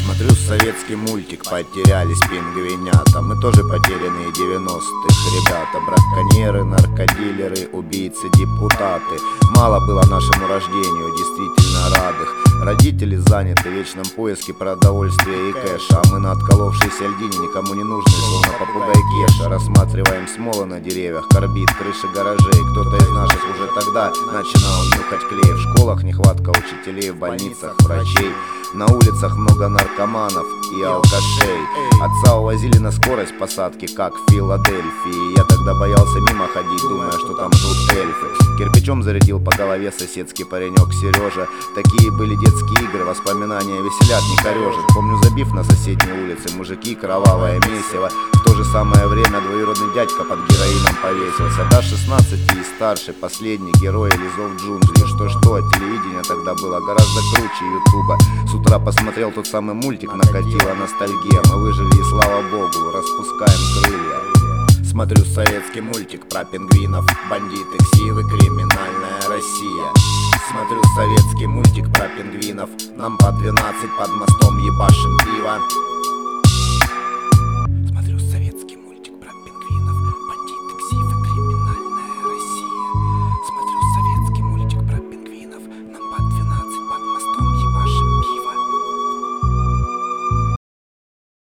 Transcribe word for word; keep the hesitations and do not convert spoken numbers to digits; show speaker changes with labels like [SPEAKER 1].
[SPEAKER 1] Смотрю советский мультик, потерялись пингвинята. Мы тоже потерянные девяностых ребята. Браконьеры, наркодилеры, убийцы, депутаты. Мало было нашему рождению действительно радых. Родители заняты в вечном поиске продовольствия и кэша, а мы на отколовшейся льдине никому не нужны, словно попугай Кеша. Рассматриваем смолы на деревьях, корбит, крыши гаражей. Кто-то из наших уже тогда начинал нюхать клей. В школах нехватка учителей, в больницах врачей. На улицах много наркоманов и алкашей. Отца увозили на скорость посадки, как в Филадельфии. Я тогда боялся мимо ходить, думая, что там живут эльфы. Кирпичом зарядил по голове соседский паренек Сережа. Такие были детские игры, воспоминания веселят, не корежат. Помню, забив на соседней улице, мужики, кровавое месиво. В то же самое время двоюродный дядька под героином повесился. До шестнадцати и старше, последний герой лизов джунглей. Что-что, а телевидение тогда было гораздо круче ютуба. С утра посмотрел тот самый мультик, накатила ностальгия. Мы выжили и слава богу, распускаем крылья. Смотрю советский мультик про пингвинов, бандиты, ксивы, криминальная Россия. Смотрю советский мультик про пингвинов, нам по двенадцать под мостом ебашим пиво.